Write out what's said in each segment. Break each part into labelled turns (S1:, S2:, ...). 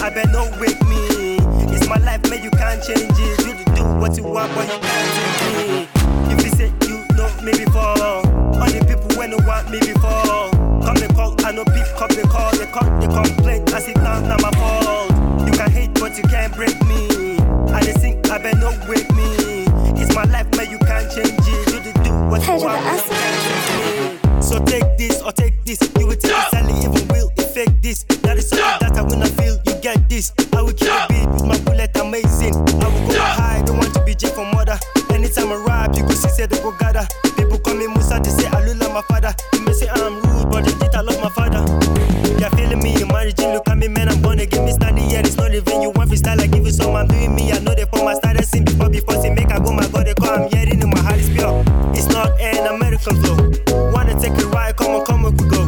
S1: I bet no wake me. It's my life, man, you can't change it. You do what you want, but you can't take me. If you say you know me before, all the people when you want me before, come they call, I no pick up the call, they complain as if not my fault. You can hate, but you can't break me. I just sing, I bet no wake me. It's my life, man, you can't change it. You do what you want, but you can't change me. So take this or take this, you will take it sadly, even will effect this. That is something that I wanna feel, you get this. I will kill a beat with my bullet, amazing. I will go high, don't want to be J for mother. Anytime I rap, you go see, say they go gather. People call me Musa, they say I look like my father. You may say I'm rude, but they did I love my father. You're feeling me, you married, you look at me, man, I'm gonna give me standing here. It's not even you want freestyle, I give you some, I'm doing me. I know they for my style, I sing before say make I go, my God, they call, I'm hearing in my heart is pure. It's not an American flow. Wanna take a ride, come on, we go.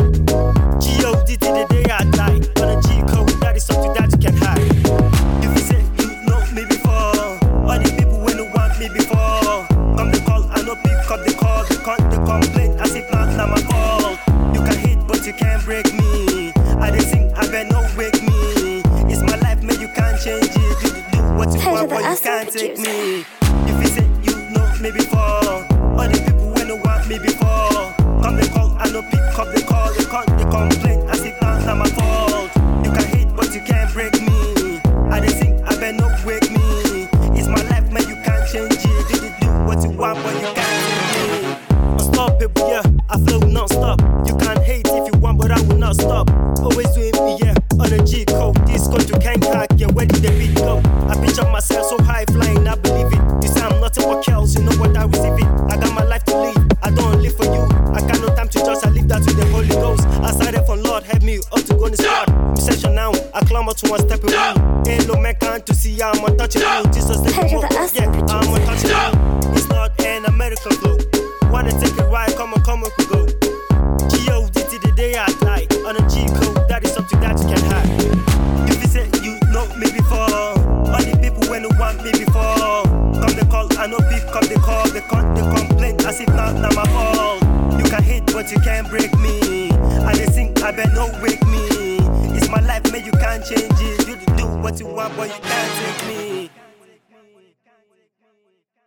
S1: G.O.D. till the day I die. On a G-code, that is something that you can hide. If you say you know me before, all the people when you want me before, come they call, I no pick up the call, they complain as if not my fault. You can hate, but you can't break me. I just sing, I bet no wake me. It's my life, man, you can't change it. You do what you want, but you can't take me. If you say you know me before, all the people when you want me before, come they call, I no pick up the call, they complain as if not my fault. You can hate, but you can't break me. I just sing, I bet no wake me. It's my life, man, you can't change it. You do what you want, but you can't take me. Unstoppable, yeah, I flow non-stop. You can't hate if you want, but I will not stop. Always doing me, yeah, on a G-code. This country can't hack, yeah, where did the beat go? I picture myself so high flying, I believe it. You say I'm nothing but chaos, you know what I receive it. I got my life to live, I don't live for you. I got no time to just, I leave that to the Holy Ghost. I started from Lord, help me up to go in the squad. Session now, I climb up to one step away. Ain't no man can't to see I'm untouchable. Jesus, let me walk, yeah, I'm untouchable. It's not an American flow. Wanna take a ride, come on, we go. G.O.D. till the day I die. On a G-code, that is something that you can hide. If you say you know me before, all the people when you want me before, come they call, I no pick up the call, they complain as if not my fault. You can hate, but you can't break me. I just sing, I bet no wake me. It's my life, man, you can't change it. You do what you want, but you can't take me.